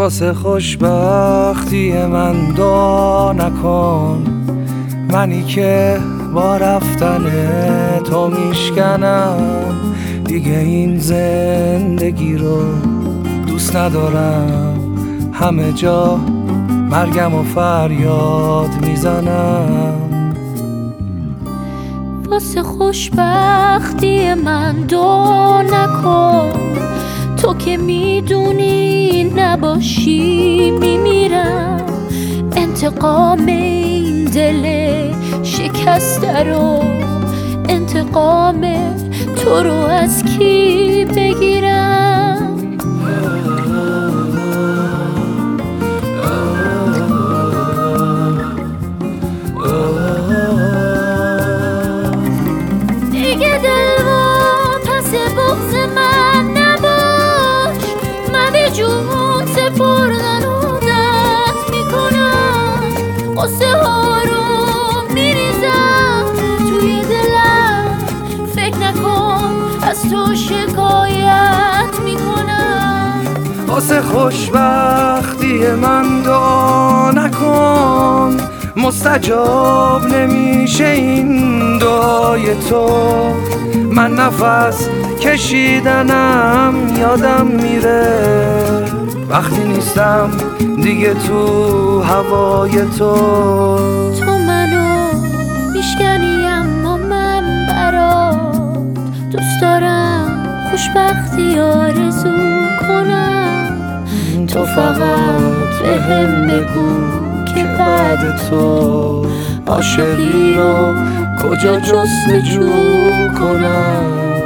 واسه خوشبختی من دعا نکن، منی که با رفتن تو میشکنم. دیگه این زندگی رو دوست ندارم، همه جا مرگم و فریاد میزنم. واسه خوشبختی من دعا نکن، تو که میدونی نباشی میمیرم. انتقام این دل شکسته رو، انتقام تو رو از کی بگیرم؟ دیگه دل و پس بغض من نباش، من به جون سپردن عادت میکنم. قصه ها رو میریزم توی دلم، فکر نکن از تو شکایت میکنم. واسه خوشبختی من دعا نکن، مستجاب نمیشه این دعای تو. من نفس کشیدنم یادم میره وقتی نیستم دیگه تو هوای تو. تو منو میشکنی اما من برات دوست دارم خوشبختی آرزو کنم. تو فقط بهم بگو که بعد تو عاشقی رو کجا جستجو کنم.